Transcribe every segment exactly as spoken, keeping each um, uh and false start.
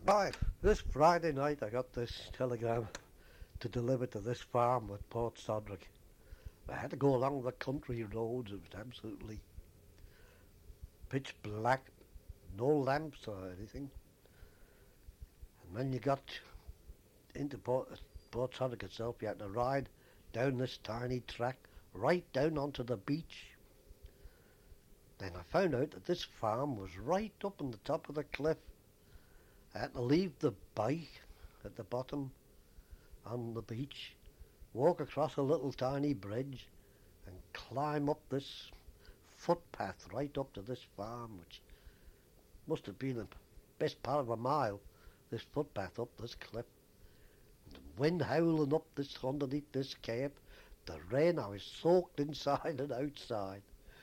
Right, this Friday night I got this telegram to deliver to this farm at Port Sodrick. I had to go along the country roads. It was absolutely pitch black, no lamps or anything. And when you got into Port, Port Sodrick itself, you had to ride down this tiny track right down onto the beach. Then I found out that this farm was right up on the top of the cliff. I had to leave the bike at the bottom on the beach, walk across a little tiny bridge and climb up this footpath right up to this farm, which must have been the best part of a mile, this footpath up this cliff. The wind howling up this underneath this cape, the rain, I was soaked inside and outside.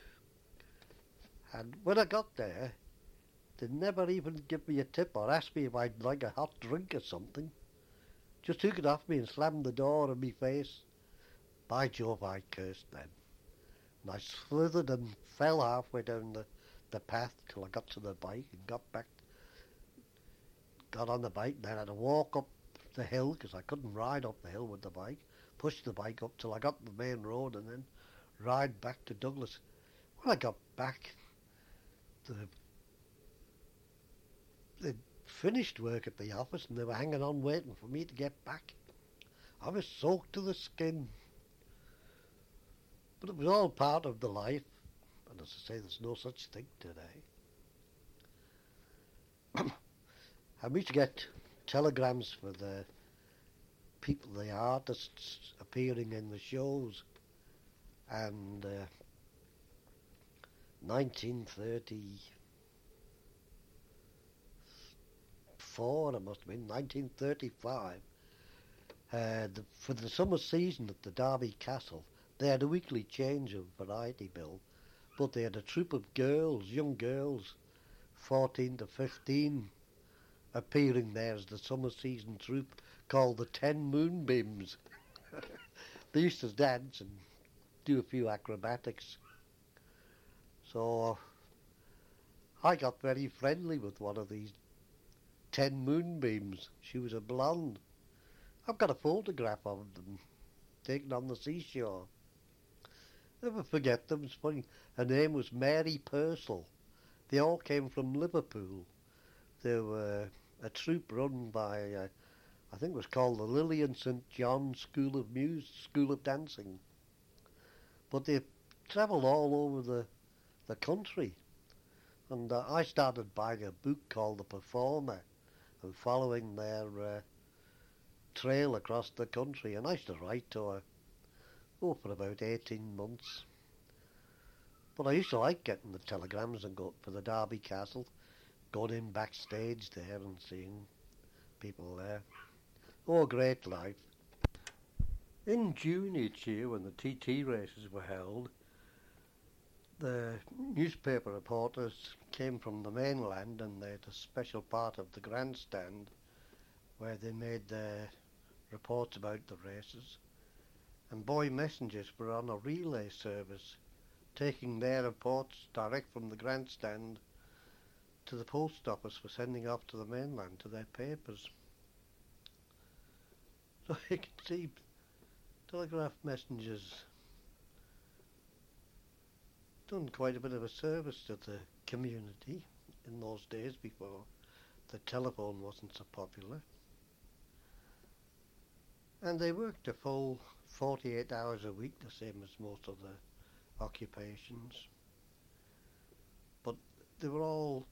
And when I got there, they never even give me a tip or ask me if I'd like a hot drink or something. Just took it off me and slammed the door in me face. By Jove, I cursed then. And I slithered and fell halfway down the, the path till I got to the bike and got back, got on the bike. Then I had to walk up the hill because I couldn't ride up the hill with the bike. Pushed the bike up till I got to the main road and then ride back to Douglas. When I got back, the they'd finished work at the office and they were hanging on waiting for me to get back. I was soaked to the skin. But it was all part of the life. And as I say, there's no such thing today. I used to get telegrams for the people, the artists appearing in the shows. And uh, nineteen thirty-four, it must have been, nineteen thirty-five, uh, the, for the summer season at the Derby Castle, they had a weekly change of variety bill, but they had a troop of girls, young girls, fourteen to fifteen, appearing there as the summer season troupe called the Ten Moonbeams. They used to dance and do a few acrobatics. So I got very friendly with one of these Ten Moonbeams. She was a blonde. I've got a photograph of them taken on the seashore. Never forget them. It's funny. Her name was Mary Purcell. They all came from Liverpool. They were a troupe run by, uh, I think it was called the Lillian St John School of Music, School of Dancing. But they travelled all over the the country. And uh, I started buying a book called The Performer and following their uh, trail across the country. And I used to write to her, oh, for about eighteen months. But I used to like getting the telegrams and go for the Derby Castle, going in backstage there and seeing people there. Oh, great life. In June each year, when the T T races were held, the newspaper reporters came from the mainland and they had a special part of the grandstand where they made their reports about the races. And boy messengers were on a relay service, taking their reports direct from the grandstand to the post office for sending off to the mainland to their papers. So you can see telegraph messengers done quite a bit of a service to the community in those days before the telephone wasn't so popular. And they worked a full forty-eight hours a week, the same as most of the occupations. But they were all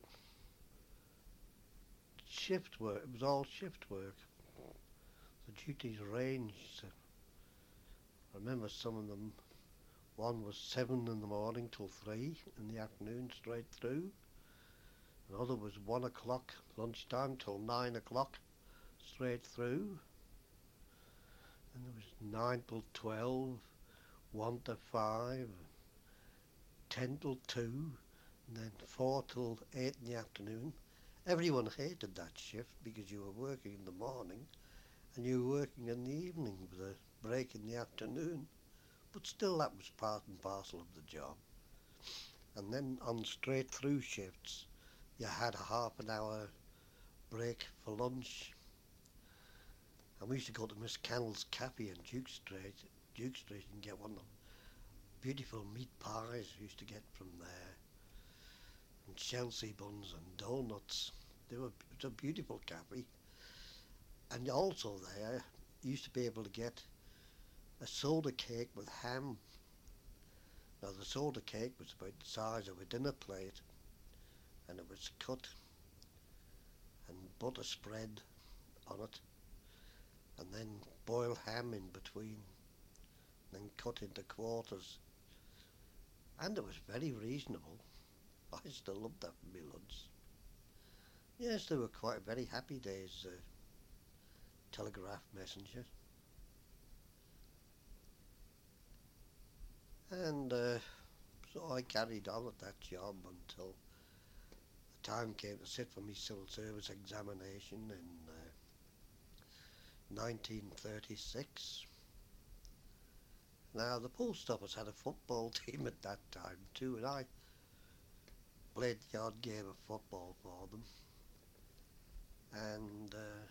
shift work. It was all shift work. The duties ranged. I remember some of them. One was seven in the morning till three in the afternoon, straight through. Another was one o'clock lunchtime till nine o'clock, straight through. And there was nine till twelve, one to five, ten till two, and then four till eight in the afternoon. Everyone hated that shift because you were working in the morning and you were working in the evening with a break in the afternoon. But still that was part and parcel of the job. And then on straight through shifts, you had a half an hour break for lunch, and we used to go to Miss Cannell's Cafe in Duke Street, Duke Street, and get one of the beautiful meat pies we used to get from there, and Chelsea buns and donuts. They were it was a beautiful cafe, and also there you used to be able to get a soda cake with ham. Now the soda cake was about the size of a dinner plate, and it was cut and butter spread on it, and then boiled ham in between, then cut into quarters, and it was very reasonable. I still love that for my lunch. Yes, they were quite very happy days, uh, telegraph messenger. And uh, so I carried on at that job until the time came to sit for my civil service examination in uh, nineteen thirty-six. Now, the post office had a football team at that time too, and I played the odd game of football for them. And uh,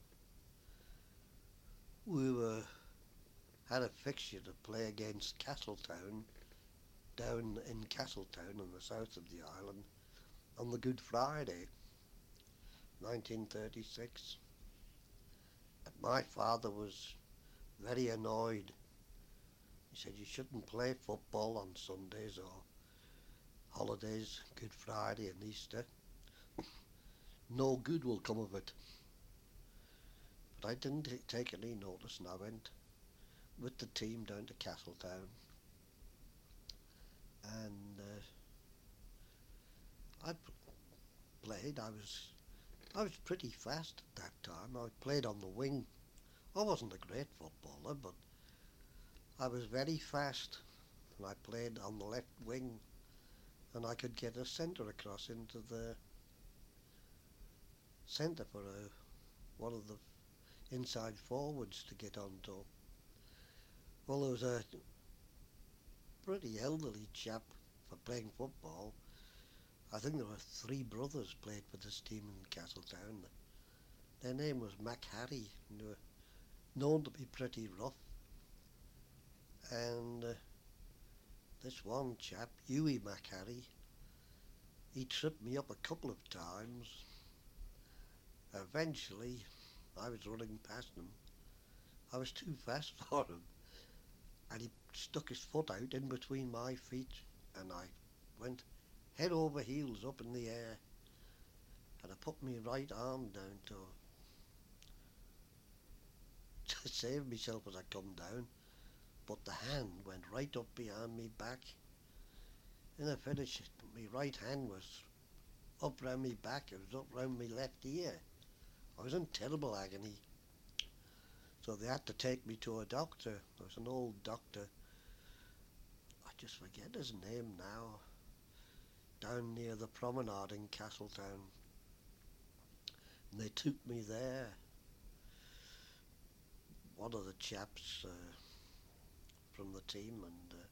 we were had a fixture to play against Castletown down in Castletown in the south of the island on the Good Friday, nineteen thirty-six. And my father was very annoyed. He said you shouldn't play football on Sundays or holidays, Good Friday and Easter. No good will come of it. But I didn't t- take any notice, and I went with the team down to Castletown. And uh, I p- played. I was I was pretty fast at that time. I played on the wing. I wasn't a great footballer, but I was very fast, and I played on the left wing, and I could get a centre across into the centre for a, one of the inside forwards to get onto. Well, there was a pretty elderly chap for playing football. I think there were three brothers played for this team in Castletown. Their name was Mac Harry, and they were known to be pretty rough. And uh, this one chap, Hughie Mac Harry, he tripped me up a couple of times. Eventually, I was running past him. I was too fast for him, and he stuck his foot out in between my feet, and I went head over heels up in the air, and I put my right arm down to, to save myself as I come down, but the hand went right up behind me back. In a finish, my right hand was up round me back, it was up round my left ear. I was in terrible agony. So they had to take me to a doctor. There was an old doctor, I just forget his name now, down near the promenade in Castletown. And they took me there. One of the chaps uh, from the team, and uh,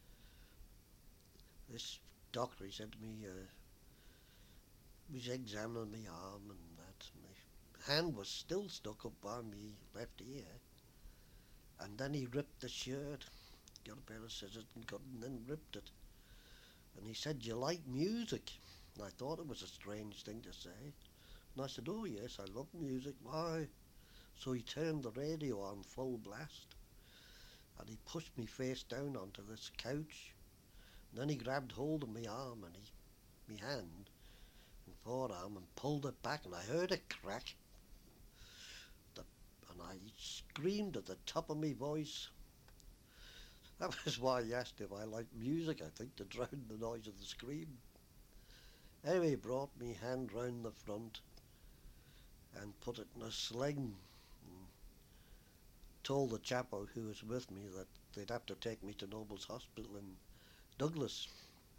this doctor, he said to me, uh, he was examining my arm and that. My hand was still stuck up by my left ear. And then he ripped the shirt, got a pair of scissors and cut, and then ripped it. And he said, "Do you like music?" And I thought it was a strange thing to say. And I said, "Oh yes, I love music. Why?" So he turned the radio on full blast, and he pushed me face down onto this couch. And then he grabbed hold of my arm and he, my hand and forearm, and pulled it back, and I heard it crack. The, and I screamed at the top of my voice. That was why he asked if I liked music, I think, to drown the noise of the scream. Anyway, he brought me hand round the front and put it in a sling, and told the chap who was with me that they'd have to take me to Noble's Hospital in Douglas.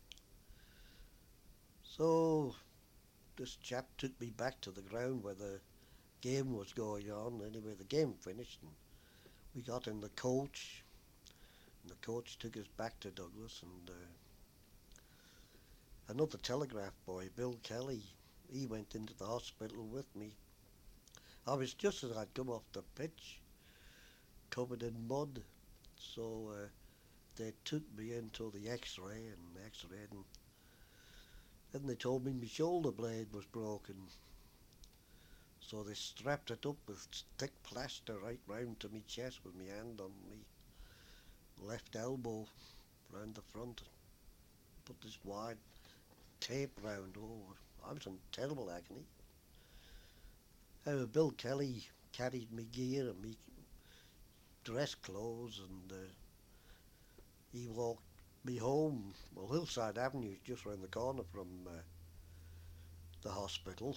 So this chap took me back to the ground where the game was going on. Anyway, the game finished, and we got in the coach, and the coach took us back to Douglas, and uh, another telegraph boy, Bill Kelly, he went into the hospital with me. I was just as I'd come off the pitch, covered in mud, so uh, they took me into the X-ray and X-rayed, and then they told me my shoulder blade was broken. So they strapped it up with thick plaster right round to my chest with my hand on me left elbow round the front. Put this wide tape round. Oh, I was in terrible agony. Uh, Bill Kelly carried me gear and me dress clothes, and uh, he walked me home. Well, Hillside Avenue is just round the corner from uh, the hospital,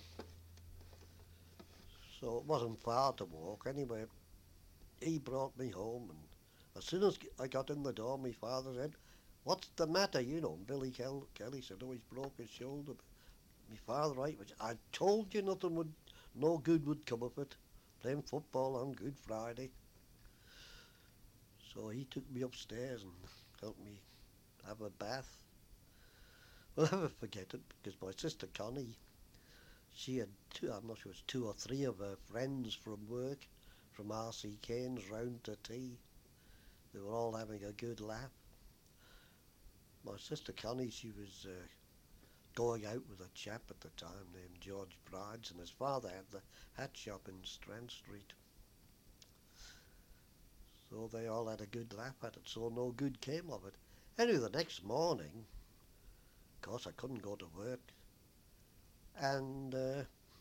so it wasn't far to walk. Anyway, he brought me home, and as soon as I got in the door, my father said, "What's the matter?" You know, Billy Kel- Kelly said, "Oh, he's broke his shoulder." My father, right, which I told you nothing would, no good would come of it. Playing football on Good Friday. So he took me upstairs and helped me have a bath. I'll never forget it because my sister Connie, she had two, I'm not sure it was two or three of her friends from work, from R C Kane's round to tea. They were all having a good laugh. My sister Connie, she was uh, going out with a chap at the time named George Brides, and his father had the hat shop in Strand Street. So they all had a good laugh at it, so no good came of it. Anyway, the next morning, of course I couldn't go to work, and uh,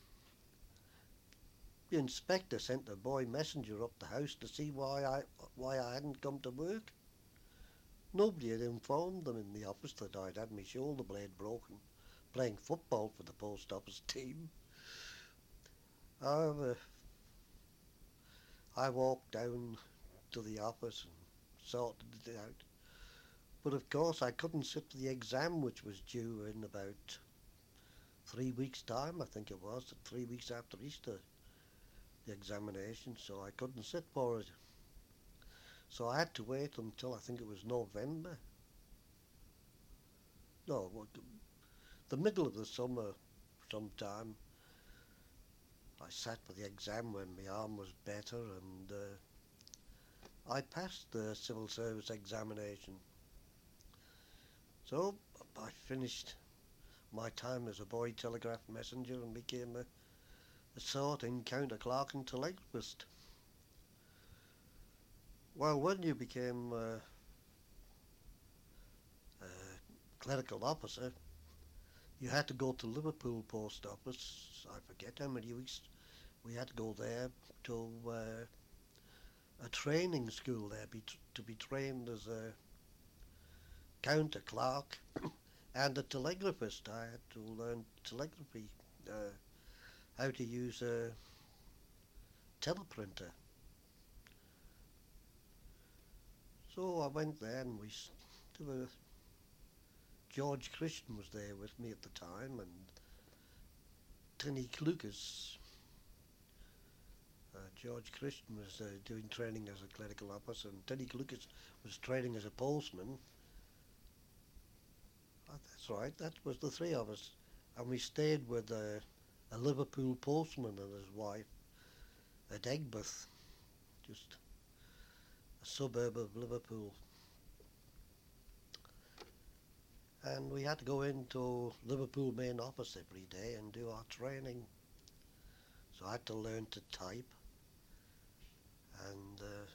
the inspector sent a boy messenger up the house to see why I why I hadn't come to work. Nobody had informed them in the office that I'd had my shoulder blade broken playing football for the post office team. However, I walked down to the office and sorted it out. But of course I couldn't sit for the exam, which was due in about three weeks' time, I think it was, three weeks after Easter, the examination, so I couldn't sit for it. So I had to wait until I think it was November. No, the middle of the summer sometime. I sat for the exam when my arm was better, and uh, I passed the civil service examination. So I finished my time as a boy telegraph messenger and became a, a sorting counter clerk and telegraphist. Well, when you became uh, a clerical officer, you had to go to Liverpool post office. I forget how many weeks we had to go there to uh, a training school there be t- to be trained as a counter clerk and a telegraphist. I had to learn telegraphy, uh, how to use a teleprinter. So I went there, and we there were George Christian was there with me at the time, and Tinny Lucas. Uh, George Christian was uh, doing training as a clerical officer, and Tinny Lucas was training as a postman. Uh, that's right, that was the three of us. And we stayed with uh, a Liverpool postman and his wife at Egbert, just a suburb of Liverpool. And we had to go into Liverpool main office every day and do our training. So I had to learn to type, and uh,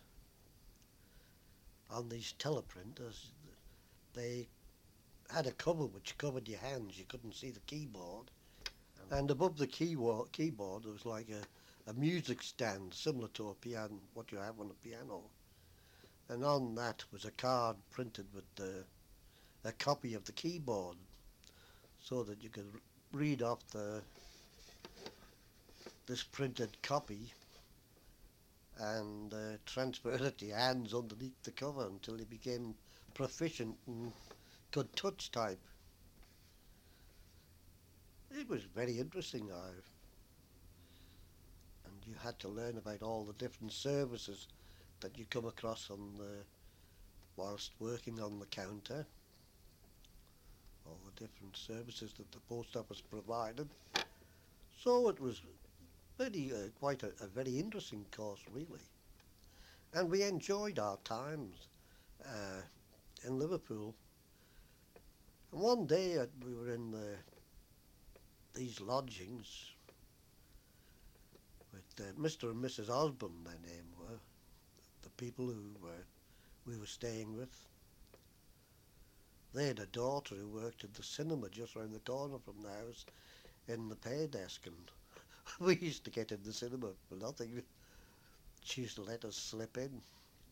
on these teleprinters, they had a cover which covered your hands. You couldn't see the keyboard. And above the keyboard, keyboard there was like a, a music stand similar to a piano, what you have on a piano. And on that was a card printed with the, a copy of the keyboard so that you could read off the this printed copy and uh, transfer it to your hands underneath the cover until you became proficient and could touch type. It was very interesting, I, and you had to learn about all the different services that you come across on the whilst working on the counter. all the different services that the post office provided. So it was very uh, quite a, a very interesting course, really, and we enjoyed our times uh, in Liverpool. And one day uh, we were in the, these lodgings with uh, Mister and Missus Osborne, their name were, the people who were, we were staying with. They had a daughter who worked at the cinema just round the corner from the house in the pay desk, and we used to get in the cinema for nothing. She used to let us slip in.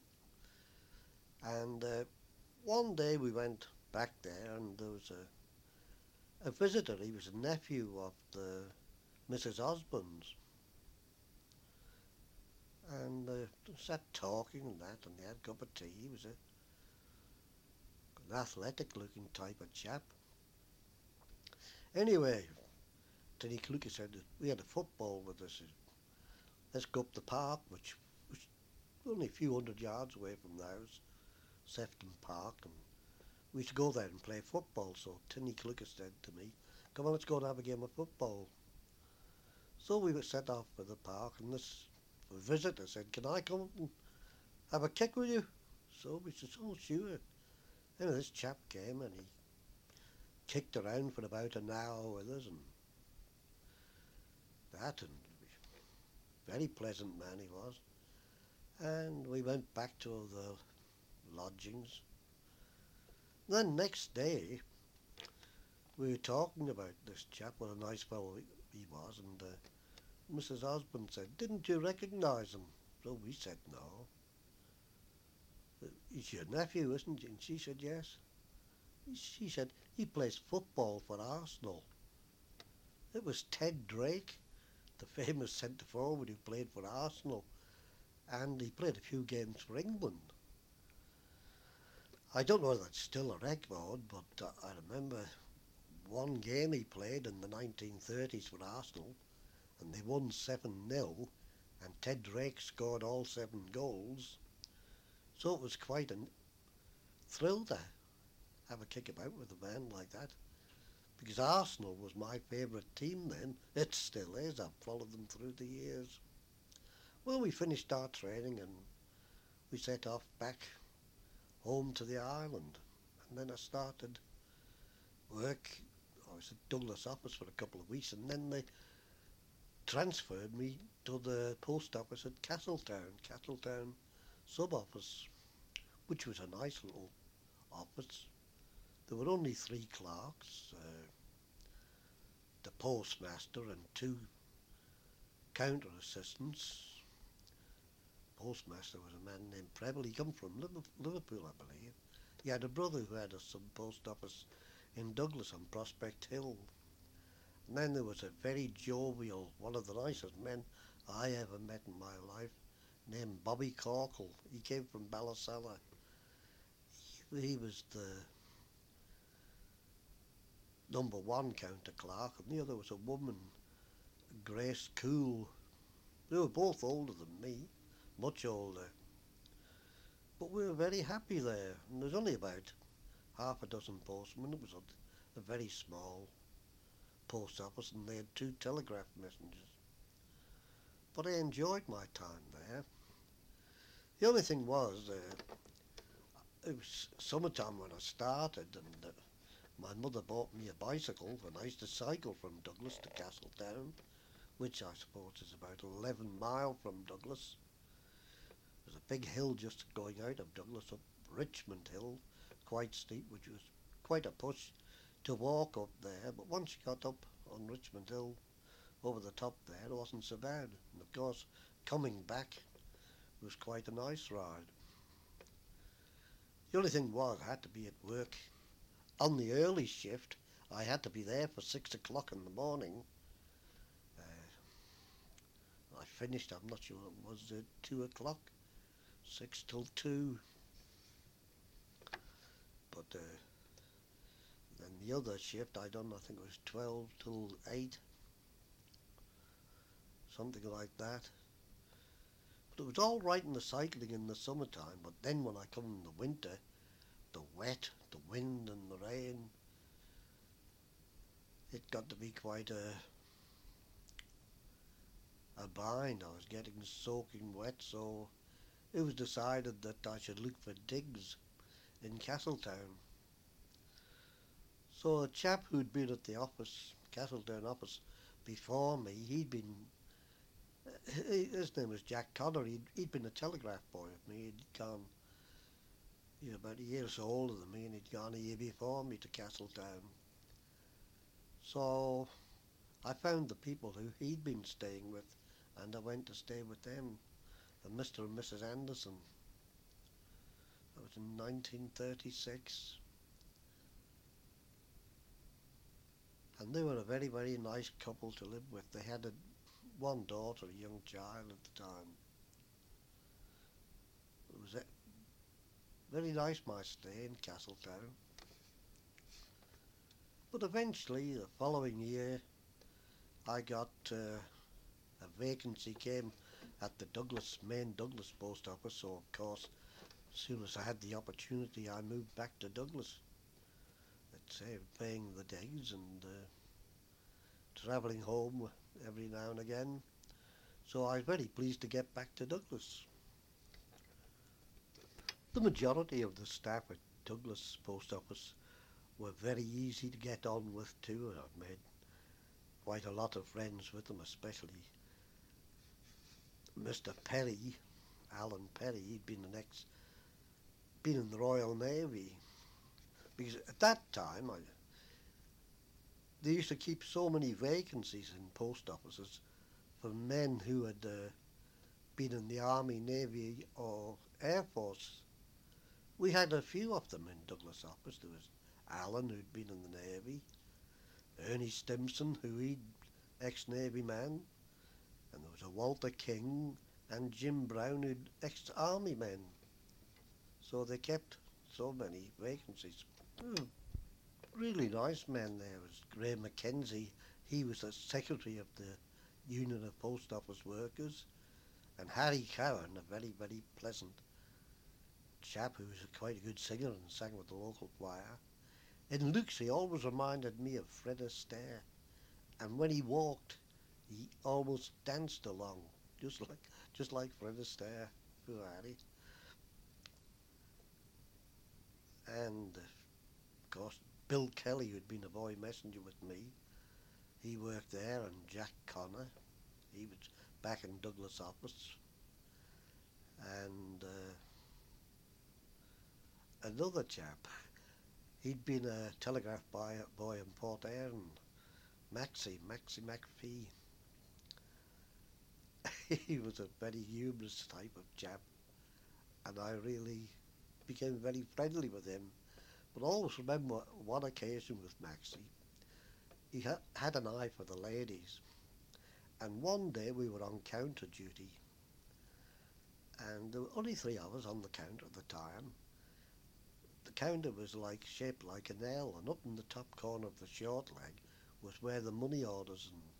And uh, one day we went back there, and there was a, a visitor. He was a nephew of the Missus Osborne's. And uh, sat talking and that, and they had a cup of tea. He was a, an athletic-looking type of chap. Anyway, Teddy Clucas said that we had a football with us. Let's go up the park, which was only a few hundred yards away from the house, Sefton Park, and we used to go there and play football. So Tinny Clucas said to me, "Come on, let's go and have a game of football." So we were set off for the park, and this visitor said, "Can I come and have a kick with you?" So we said, "Oh, sure." Anyway, this chap came and he kicked around for about an hour with us and that, and very pleasant man he was. And we went back to the lodgings. Then next day, we were talking about this chap, what a nice fellow he was, and uh, Missus Osborne said, "Didn't you recognise him?" So we said, "No." "He's your nephew, isn't he?" And she said, "Yes." She said, "He plays football for Arsenal." It was Ted Drake, the famous centre forward who played for Arsenal, and he played a few games for England. I don't know if that's still a record, but uh, I remember one game he played in the nineteen thirties for Arsenal, and they won seven nil, and Ted Drake scored all seven goals. So it was quite a thrill to have a kick about with a man like that, because Arsenal was my favourite team then. It still is. I've followed them through the years. Well, we finished our training and we set off back home to the island. And then I started work. I was at Douglas office for a couple of weeks, and then they transferred me to the post office at Castletown, Castletown sub office, which was a nice little office. There were only three clerks, uh, the postmaster and two counter assistants. Postmaster was a man named Preble. He come from Liverpool, I believe. He had a brother who had a sub post office in Douglas on Prospect Hill. And then there was a very jovial, one of the nicest men I ever met in my life, named Bobby Corkle. He came from Ballasalla. He, he was the number one counter clerk, and the other was a woman, Grace Cool. They were both older than me, much older. But we were very happy there, and there's only about half a dozen postmen. It was a, a very small post office, and they had two telegraph messengers. But I enjoyed my time there. The only thing was, uh, it was summertime when I started, and uh, my mother bought me a bicycle, and I used to cycle from Douglas to Castletown, which I suppose is about eleven mile from Douglas. There's a big hill just going out of Douglas up Richmond Hill, quite steep, which was quite a push to walk up there. But once you got up on Richmond Hill, over the top there, it wasn't so bad. And of course, coming back was quite a nice ride. The only thing was, I had to be at work on the early shift. I had to be there for six o'clock in the morning. Uh, I finished, I'm not sure, it was uh, two o'clock, six till two. But uh, then the other shift, I don't know, I think it was twelve till eight, something like that. But it was all right in the cycling in the summertime, but then when I come in the winter, the wet, the wind and the rain, it got to be quite a, a bind. I was getting soaking wet, so it was decided that I should look for digs in Castletown. So a chap who'd been at the office, Castletown office, before me, he'd been, his name was Jack Connor, he'd, he'd been a telegraph boy with me, he'd gone, you know, about a year or so older than me, and he'd gone a year before me to Castletown. So I found the people who he'd been staying with, and I went to stay with them, and Mister and Missus Anderson. That was in nineteen thirty-six. And they were a very, very nice couple to live with. They had a, one daughter, a young child at the time. It was a very nice, my stay in Castletown. But eventually, the following year, I got uh, a vacancy came at the Douglas, main Douglas post office, so of course, as soon as I had the opportunity, I moved back to Douglas. Let's say, paying the digs and uh, travelling home every now and again. So I was very pleased to get back to Douglas. The majority of the staff at Douglas post office were very easy to get on with too, and I've made quite a lot of friends with them, especially Mister Perry, Alan Perry. He'd been the next, been in the Royal Navy, because at that time I, they used to keep so many vacancies in post offices for men who had uh, been in the Army, Navy or Air Force. We had a few of them in Douglas office. There was Alan, who'd been in the Navy, Ernie Stimson, who he'd ex-Navy man, and there was a Walter King and Jim Brown, who'd ex-Army men. So they kept so many vacancies. Oh, really nice men there was Graham Mackenzie. He was the secretary of the Union of Post Office Workers, and Harry Cowan, a very, very pleasant chap who was quite a good singer and sang with the local choir. In looks, he always reminded me of Fred Astaire, and when he walked, he almost danced along, just like just like Fred Astaire. Poor Harry. And uh, of course, Bill Kelly, who'd been a boy messenger with me, he worked there, and Jack Connor, he was back in Douglas office, and uh, another chap, he'd been a telegraph boy, boy in Port Erin, Maxie, Maxie McPhee. He was a very humorous type of chap, and I really became very friendly with him. But I always remember one occasion with Maxie, he ha- had an eye for the ladies, and one day we were on counter duty, and there were only three of us on the counter at the time. The counter was like shaped like an L, and up in the top corner of the short leg was where the money orders and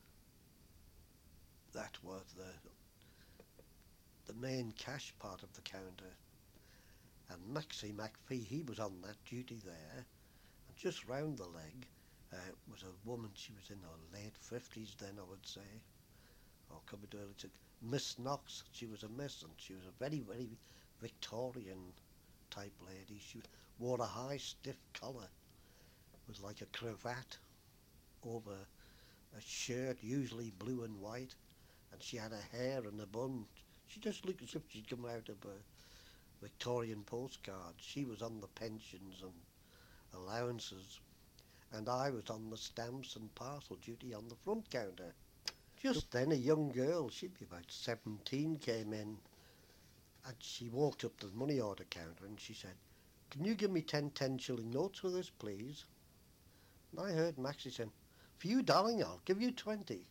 that were the the main cash part of the counter. And Maxie McPhee, he was on that duty there, and just round the leg uh, was a woman. She was in her late fifties then, I would say, or coming to early sixties. Miss Knox. She was a miss, and she was a very, very Victorian type lady. She wore a high stiff collar with like a cravat over a shirt, usually blue and white, and she had her hair in a bun. She just looked as if she'd come out of a Victorian postcard. She was on the pensions and allowances, and I was on the stamps and parcel duty on the front counter. Just then a young girl, she'd be about seventeen, came in, and she walked up to the money order counter and she said, "Can you give me ten ten shilling notes for this, please?" And I heard Maxie saying, "For you, darling, I'll give you twenty."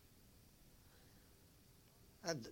And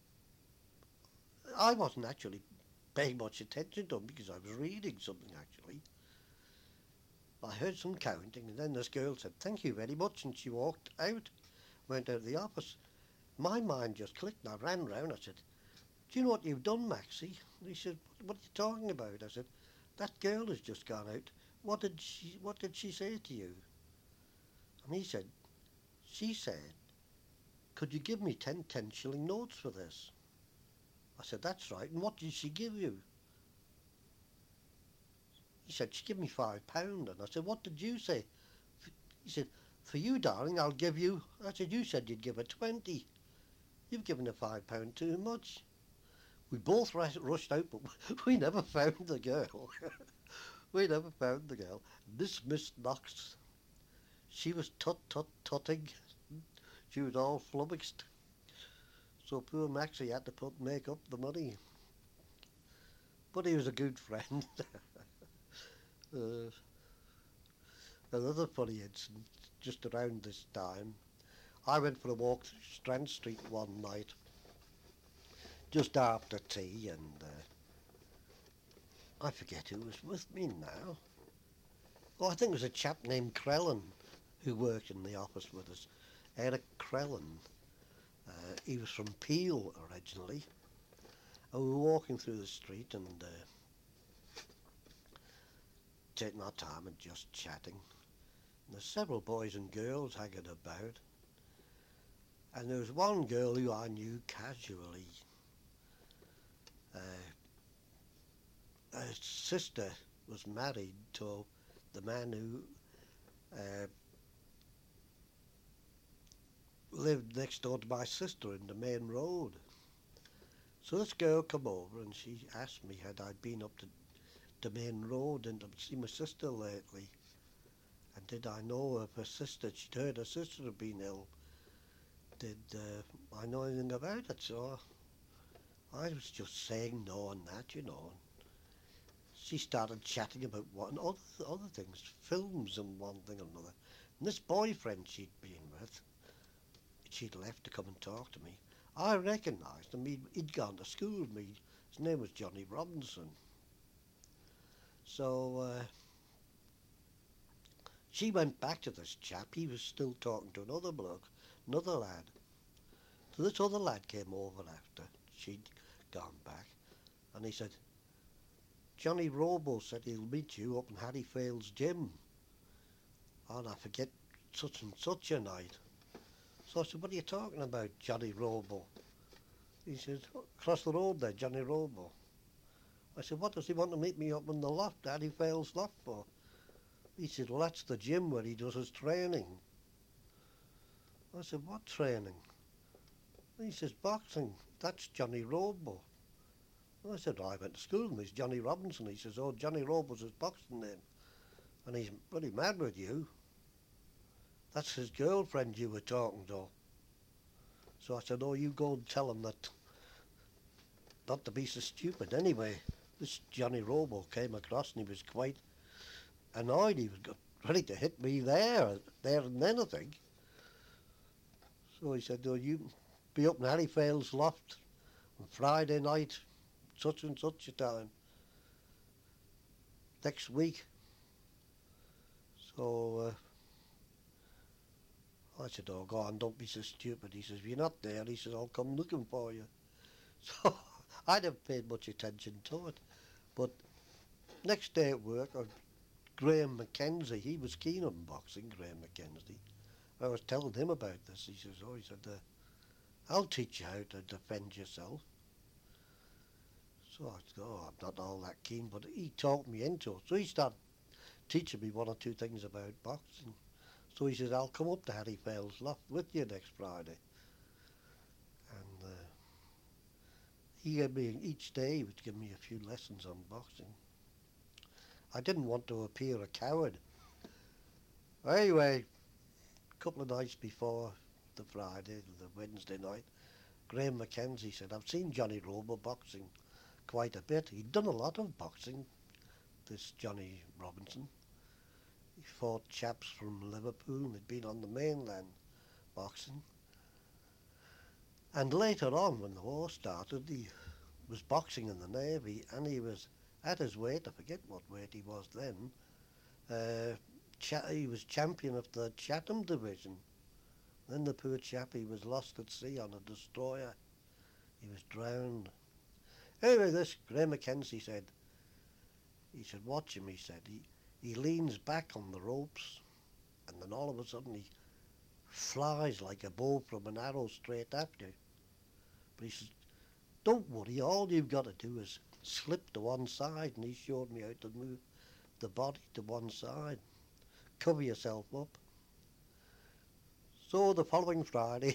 I wasn't actually paying much attention to him because I was reading something actually. I heard some counting, and then this girl said, "Thank you very much," and she walked out, went out of the office. My mind just clicked, and I ran round. I said, "Do you know what you've done, Maxie?" And he said, "What are you talking about?" I said, "That girl has just gone out. What did she What did she say to you?" And he said, she said, could you give me ten ten shilling notes for this? I said, that's right. And what did she give you? He said, she gave me five pound. And I said, what did you say? He said, for you, darling, I'll give you. I said, you said you'd give her twenty. You've given her five pound too much. We both rushed out, but we never found the girl. we never found the girl. This Miss Knox, she was tut-tut-tutting. She was all flummoxed. So poor Maxie had to put make up the money. But he was a good friend. uh, another funny incident, just around this time, I went for a walk through Strand Street one night, just after tea, and uh, I forget who was with me now. Oh, I think it was a chap named Crellin who worked in the office with us. Eric Crellin. Uh, he was from Peel originally. And we were walking through the street and uh, taking our time and just chatting. And there's several boys and girls hanging about. And there was one girl who I knew casually. Uh, her sister was married to the man who uh, lived next door to my sister in the main road. So this girl come over and she asked me had I been up to the main road and to see my sister lately, and did I know of her sister. She'd heard her sister had been ill. Did uh, I know anything about it? So I was just saying no and that, you know. She started chatting about what and other, other things, films and one thing or another. And this boyfriend she'd been with, she'd left to come and talk to me. I recognised him. He'd, he'd gone to school with me. His name was Johnny Robinson. So uh, she went back to this chap. He was still talking to another bloke, another lad. So this other lad came over after she'd gone back, and he said, Johnny Robo said he'll meet you up in Harry Fales' gym. And I forget such and such a night. So I said, what are you talking about, Johnny Robo? He said, across the road there, Johnny Robo. I said, what does he want to meet me up in the loft, Harry Fales' loft for? He said, well, that's the gym where he does his training. I said, what training? He says, boxing. That's Johnny Robo. I said, well, I went to school and he's Johnny Robinson. He says, oh, Johnny Robo's his boxing name. And he's bloody mad with you. That's his girlfriend you were talking to. So I said, oh, you go and tell him that not to be so stupid. Anyway, this Johnny Robo came across and he was quite annoyed. He was ready to hit me there, there and then, I think. So he said, oh, you be up in Harry Fales' loft on Friday night, such and such a time, next week. So uh, I said, oh, go on, don't be so stupid. He says, if you're not there, he says, I'll come looking for you. So I never paid much attention to it. But next day at work, uh, Graham Mackenzie, he was keen on boxing, Graham Mackenzie. I was telling him about this. He says, oh, he said, uh, I'll teach you how to defend yourself. So I said, oh, I'm not all that keen, but he talked me into it. So he started teaching me one or two things about boxing. So he says, I'll come up to Harry Fales' loft with you next Friday. And uh, he gave me, each day he would give me a few lessons on boxing. I didn't want to appear a coward. Anyway, a couple of nights before the Friday, the Wednesday night, Graham Mackenzie said, I've seen Johnny Robo boxing quite a bit. He'd done a lot of boxing, this Johnny Robinson. He fought chaps from Liverpool and he'd been on the mainland boxing. And later on, when the war started, he was boxing in the Navy and he was at his weight, I forget what weight he was then, uh, cha- he was champion of the Chatham Division. Then the poor chap, he was lost at sea on a destroyer. He was drowned. Anyway, this Graham Mackenzie said, he said, watch him, he said. He, he leans back on the ropes and then all of a sudden he flies like a bow from an arrow straight after you. But he says, don't worry, all you've got to do is slip to one side, and he showed me how to move the body to one side. Cover yourself up. So the following Friday,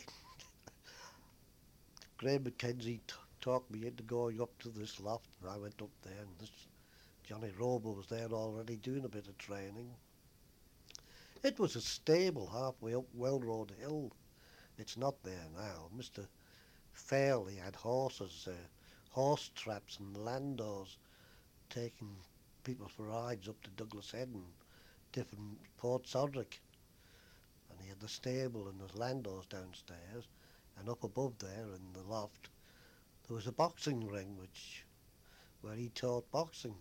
Graham Mackenzie t- talked me into going up to this loft, and I went up there, and this Johnny Robo was there already doing a bit of training. It was a stable halfway up Wellroad Hill. It's not there now. Mister Fairley had horses, uh, horse traps and landaus, taking people for rides up to Douglas Head and different Port Sodrick. And he had the stable and the landaus downstairs, and up above there in the loft there was a boxing ring which where he taught boxing.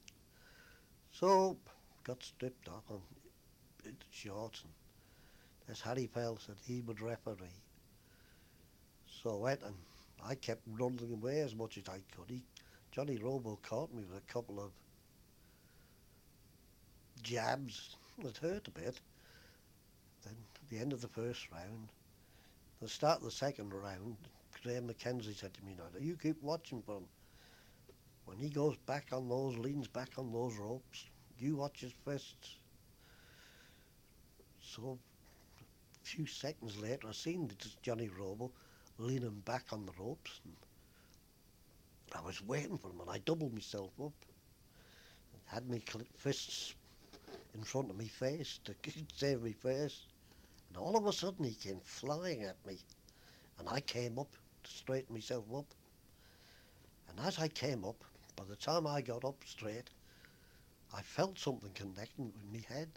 So got stripped off and into shorts, and as Harry Fell said he would referee. So I went and I kept running away as much as I could. He, Johnny Robo caught me with a couple of jabs. It hurt a bit. Then at the end of the first round, the start of the second round, Graham Mackenzie said to me, now you keep watching for him. When he goes back on those, leans back on those ropes, you watch his fists. So a few seconds later, I seen Johnny Robo leaning back on the ropes, and I was waiting for him, and I doubled myself up, had my fists in front of me face to save me face, and all of a sudden he came flying at me, and I came up to straighten myself up, and as I came up, by the time I got up straight, I felt something connecting with my head.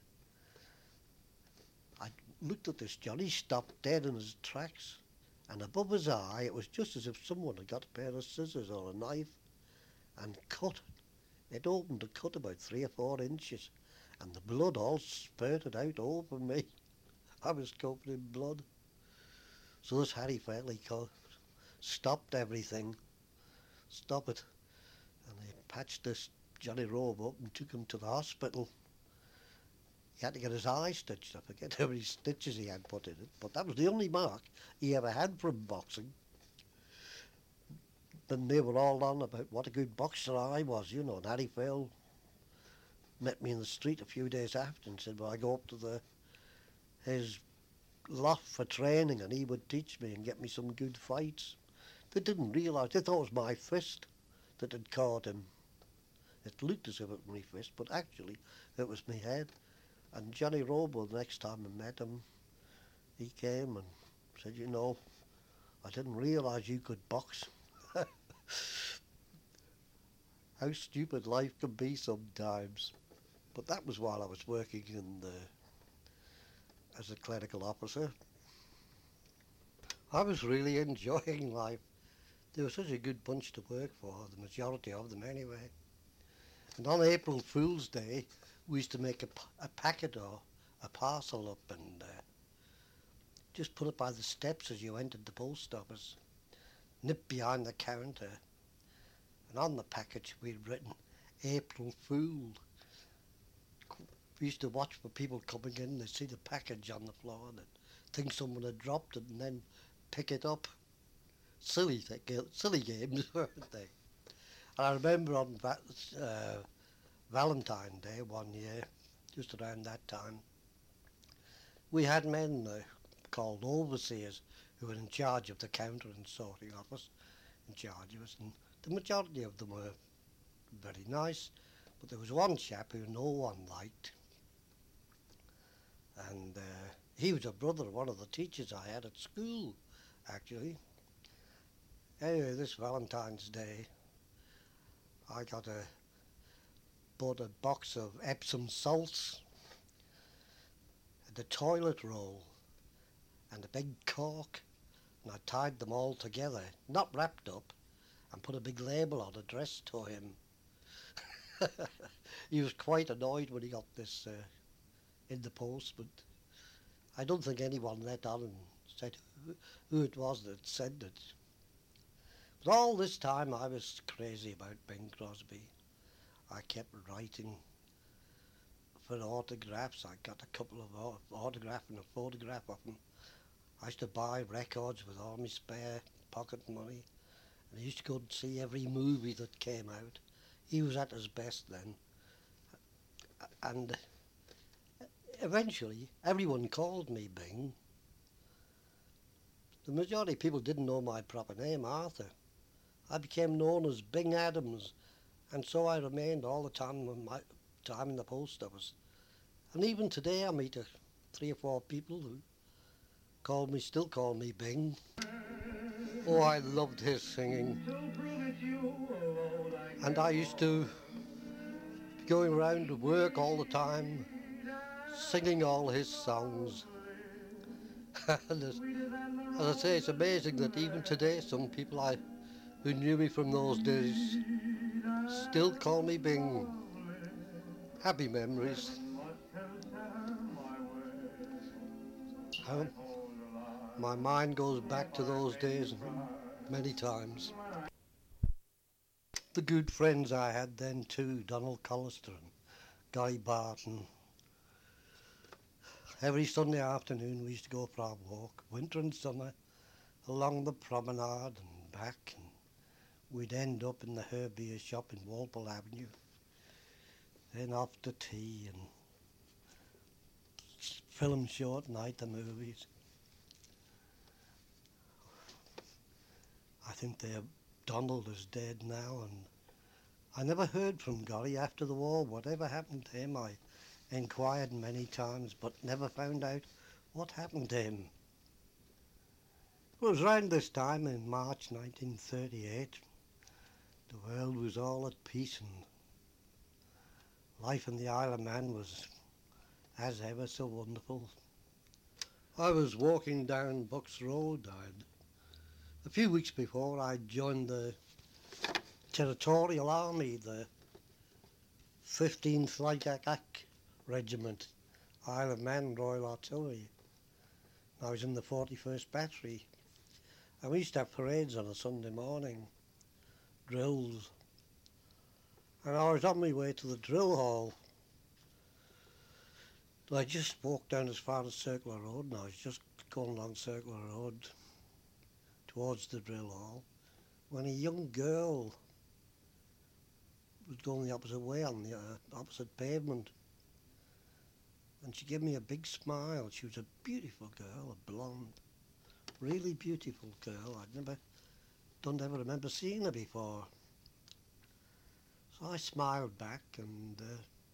I looked at this Johnny, stopped dead in his tracks, and above his eye it was just as if someone had got a pair of scissors or a knife and cut. It opened a cut about three or four inches, and the blood all spurted out over me. I was covered in blood. So this Harry Fairley stopped everything, stop it, and they patched this Johnny Robe up and took him to the hospital. He had to get his eye stitched. I forget how many stitches he had put in it, but that was the only mark he ever had from boxing. Then they were all on about what a good boxer I was, you know, and Harry Fairley met me in the street a few days after and said, well, I go up to the his loft for training and he would teach me and get me some good fights. They didn't realise, they thought it was my fist that had caught him. It looked as if it was my fist, but actually it was my head. And Johnny Robo, the next time I met him, he came and said, you know, I didn't realise you could box. How stupid life can be sometimes. But that was while I was working in the, as a clerical officer. I was really enjoying life. They were such a good bunch to work for, the majority of them anyway. And on April Fool's Day, we used to make a, a packet or a parcel up and uh, just put it by the steps as you entered the post office, nip behind the counter, and on the package we'd written April Fool. We used to watch for people coming in, they'd see the package on the floor and they'd think someone had dropped it and then pick it up. Silly, th- silly games, weren't they? And I remember on va- uh, Valentine's Day one year, just around that time, we had men uh, called overseers who were in charge of the counter and sorting office, in charge of us, and the majority of them were very nice, but there was one chap who no one liked, and uh, he was a brother of one of the teachers I had at school, actually. Anyway, this Valentine's Day, I got a bought a box of Epsom salts, and a toilet roll, and a big cork, and I tied them all together, not wrapped up, and put a big label on addressed to him. He was quite annoyed when he got this uh, in the post, but I don't think anyone let on and said who, who it was that sent it. But all this time I was crazy about Bing Crosby. I kept writing for autographs. I got a couple of autographs and a photograph of him I used to buy records with all my spare pocket money, and I used to go and see every movie that came out. He was at his best then, and eventually everyone called me Bing. The majority of people didn't know my proper name, Arthur. I became known as Bing Adams, and so I remained all the time with my time in the post office. And even today I meet a, three or four people who call me, still call me Bing. Oh, I loved his singing. And I used to be going around to work all the time, singing all his songs. And as, as I say, it's amazing that even today some people I who knew me from those days still call me Bing. Happy memories. How my mind goes back to those days many times. The good friends I had then too, Donald Collister and Guy Barton. Every Sunday afternoon we used to go for our walk, winter and summer, along the promenade and back, and we'd end up in the Herbier shop in Walpole Avenue, then off to tea and film show at night, the movies. I think they're, Donald is dead now, and I never heard from Golly after the war. Whatever happened to him, I inquired many times, but never found out what happened to him. It was around this time, in March nineteen thirty-eight, the world was all at peace and life in the Isle of Man was, as ever, so wonderful. I was walking down Bucks Road. I'd, a few weeks before, I joined the Territorial Army, the fifteenth Light Attack Regiment, Isle of Man Royal Artillery. I was in the forty-first Battery, and we used to have parades on a Sunday morning, drills, and I was on my way to the drill hall. I just walked down as far as Circular Road, and I was just going along Circular Road towards the drill hall, when a young girl was going the opposite way on the uh, opposite pavement, and she gave me a big smile. She was a beautiful girl, a blonde, really beautiful girl. I'd never, don't ever remember seeing her before. So I smiled back and uh,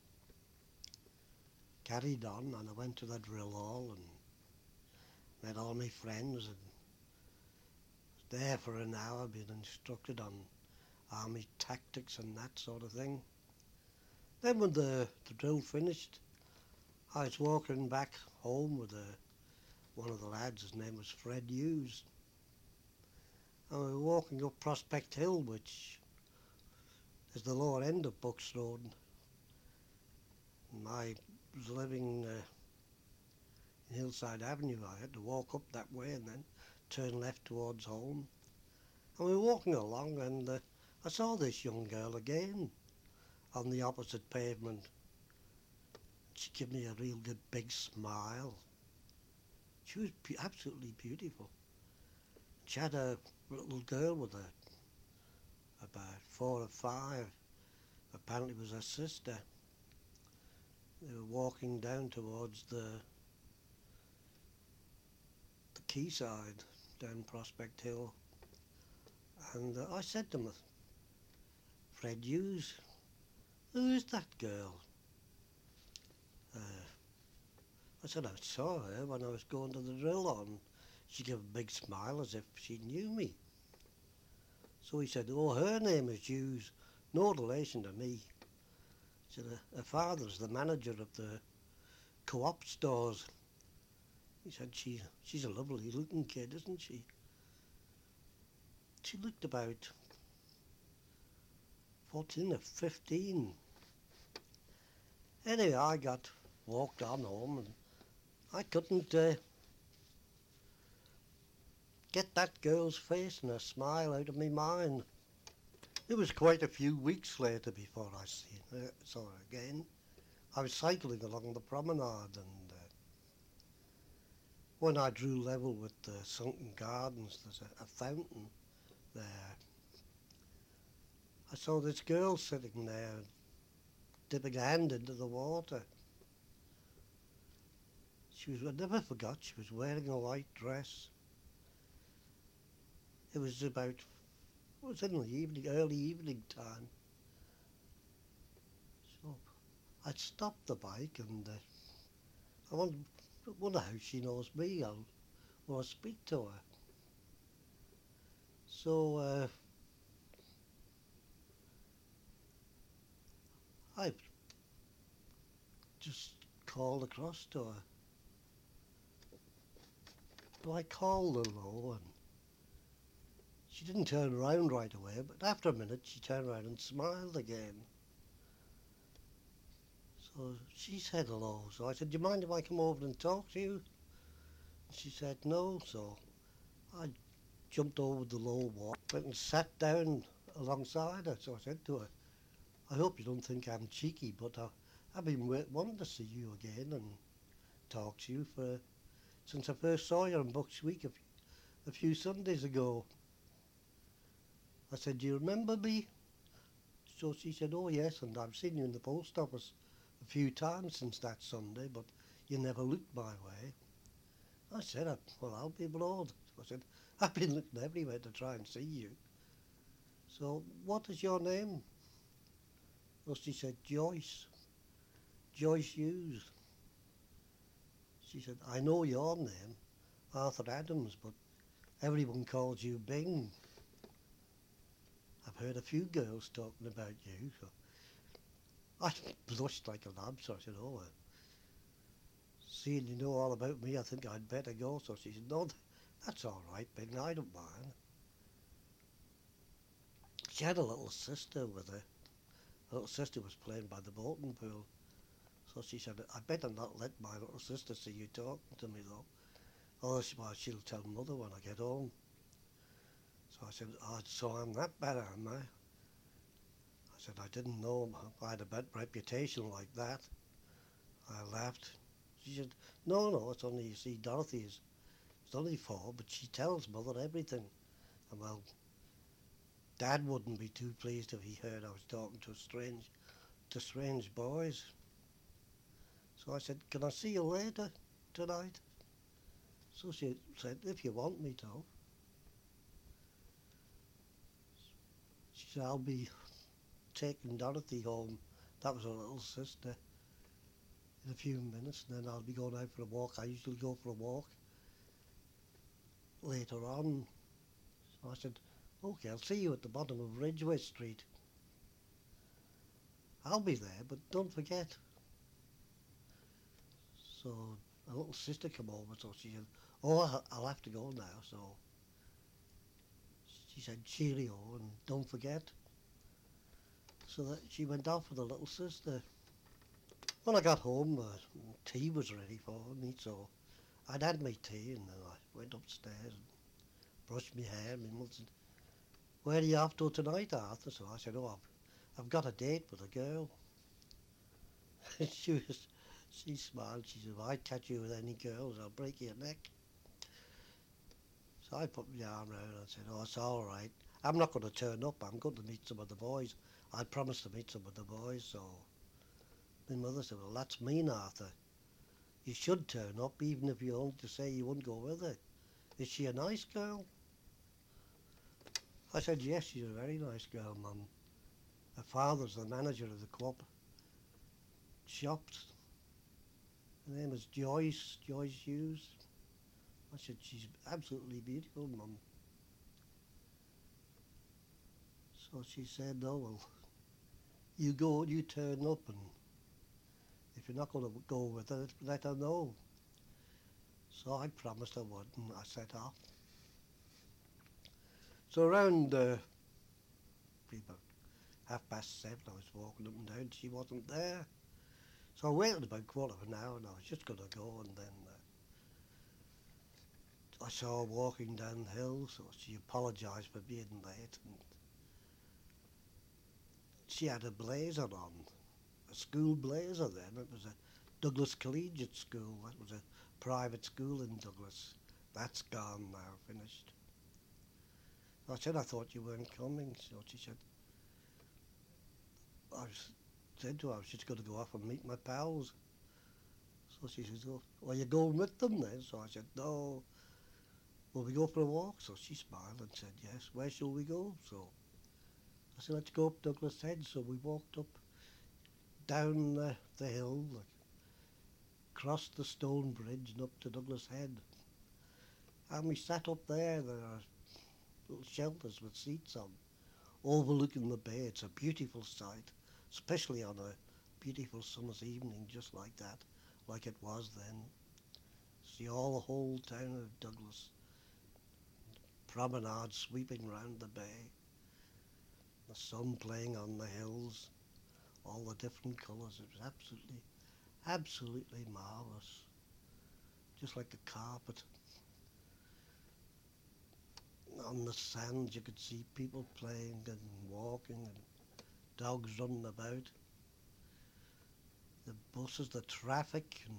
carried on, and I went to the drill hall and met all my friends, and was there for an hour being instructed on army tactics and that sort of thing. Then when the, the drill finished, I was walking back home with a, one of the lads. His name was Fred Hughes. And we were walking up Prospect Hill, which is the lower end of Bucks Road. And I was living uh, in Hillside Avenue. I had to walk up that way and then turn left towards home. And we were walking along, and uh, I saw this young girl again on the opposite pavement. She gave me a real good big smile. She was be- absolutely beautiful. She had a little girl with her, about four or five. Apparently it was her sister. They were walking down towards the the quayside, down Prospect Hill. And uh, I said to him, Fred Hughes, who is that girl? Uh, I said I saw her when I was going to the drill on. She gave a big smile as if she knew me. So he said, oh, her name is Hughes, no relation to me. He said, her father's the manager of the co-op stores. He said, she, she's a lovely looking kid, isn't she? She looked about fourteen or fifteen. Anyway, I got walked on home, and I couldn't uh, get that girl's face and her smile out of my mind. It was quite a few weeks later before I seen her, saw her again. I was cycling along the promenade, and uh, When I drew level with the sunken gardens, there's a, a fountain there. I saw this girl sitting there, dipping a hand into the water. She was, I never forgot, she was wearing a white dress. It was about, it was in the evening, early evening time. So I stopped the bike and uh, I wonder, wonder how she knows me. I'll, will I speak to her? So uh, I just called across to her. So I called her low and she didn't turn around right away, but after a minute she turned around and smiled again. So she said hello. So I said, do you mind if I come over and talk to you? She said no, so I jumped over the low wall, went and sat down alongside her. So I said to her, I hope you don't think I'm cheeky, but I, I've been wa- wanting to see you again and talk to you for since I first saw you on Bucks Week a, f- a few Sundays ago. I said, do you remember me? So she said, oh yes, and I've seen you in the post office a few times since that Sunday, but you never looked my way. I said, well, I'll be blowed. I said, I've been looking everywhere to try and see you. So what is your name? Well, she said, Joyce. Joyce Hughes. She said, I know your name, Arthur Adams, but everyone calls you Bing. I've heard a few girls talking about you. So I blushed like a lamb, so I said, oh, uh, seeing you know all about me, I think I'd better go. So she said, no, that's all right, Bing, I don't mind. She had a little sister with her. Her little sister was playing by the boating pool. So she said, I better not let my little sister see you talking to me, though. Otherwise, she'll tell mother when I get home. So I said, oh, so I'm that bad, am I? I said, I didn't know I had a bad reputation like that. I laughed. She said, no, no, it's only, you see, Dorothy is, it's only four, but she tells mother everything. And well, Dad wouldn't be too pleased if he heard I was talking to strange, to strange boys. So I said, can I see you later tonight? So she said, if you want me to. She said, I'll be taking Dorothy home. That was her little sister. In a few minutes, and then I'll be going out for a walk. I usually go for a walk later on. So I said, okay, I'll see you at the bottom of Ridgeway Street. I'll be there, but don't forget. So a little sister came over, so she said, oh, I'll have to go now. So she said, cheerio, and don't forget. So that she went off with the little sister. When I got home, uh, tea was ready for me, so I'd had my tea, and then I went upstairs and brushed my hair. My mother said, where are you off to tonight, Arthur? So I said, oh, I've, I've got a date with a girl. she was, she smiled. She said, well, I'd catch you with any girls, I'll break your neck. So I put my arm around her and said, oh, it's all right. I'm not going to turn up. I'm going to meet some of the boys. I promised to meet some of the boys. So my mother said, well, that's mean, Arthur. You should turn up, even if you only to say you wouldn't go with her. Is she a nice girl? I said, yes, she's a very nice girl, Mum. Her father's the manager of the club shops. Her name is Joyce, Joyce Hughes. I said, she's absolutely beautiful, Mum. So she said, oh, well, you go, you turn up, and if you're not going to go with her, let her know. So I promised I would, and I set off. So around uh, about half past seven, I was walking up and down. She wasn't there. So I waited about a quarter of an hour, and I was just going to go, and then uh, I saw her walking down the hill, so she apologised for being late. And she had a blazer on, a school blazer then. It was a Douglas Collegiate School. That was a private school in Douglas. That's gone now, finished. I said, I thought you weren't coming. So she said, I was, said to her I was just going to go off and meet my pals. So she says, oh, well, you're going with them then? So I said, no. Will we go for a walk? So she smiled and said, yes. Where shall we go? So I said, let's go up Douglas Head. So we walked up, down the, the hill, like, crossed the stone bridge and up to Douglas Head. And we sat up there. There are little shelters with seats on, overlooking the bay. It's a beautiful sight, especially on a beautiful summer's evening just like that, like it was then. See all the whole town of Douglas, promenade sweeping round the bay, the sun playing on the hills, all the different colours. It was absolutely, absolutely marvellous, just like a carpet. On the sand you could see people playing and walking and dogs running about. The buses, the traffic, and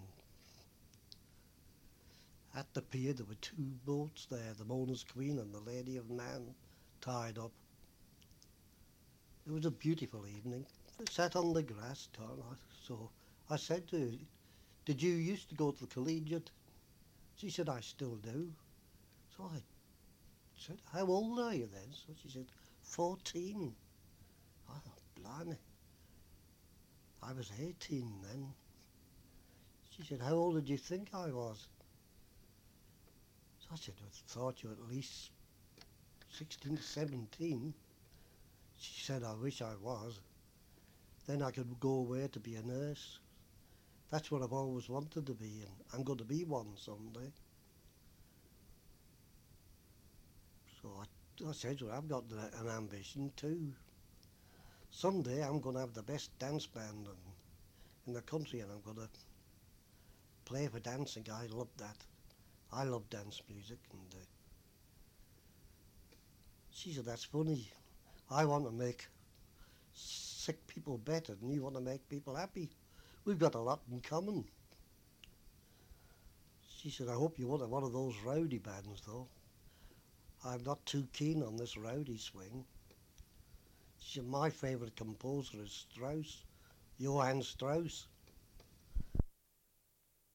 at the pier there were two boats there, the Mona's Queen and the Lady of Man, tied up. It was a beautiful evening. I sat on the grass, so I said to her, did you used to go to the collegiate? She said, I still do. So I said, how old are you then? So she said, fourteen. I thought, blimey. I was eighteen then. She said, how old did you think I was? So I said, I thought you were at least sixteen, seventeen. She said, I wish I was. Then I could go away to be a nurse. That's what I've always wanted to be, and I'm going to be one someday. So I, I said, well, I've got an ambition too. Someday I'm going to have the best dance band in the country, and I'm going to play for dancing. I love that. I love dance music. And uh, she said, that's funny. I want to make sick people better, and you want to make people happy. We've got a lot in common. She said, I hope you want one of those rowdy bands, though. I'm not too keen on this rowdy swing. She said, my favourite composer is Strauss, Johann Strauss.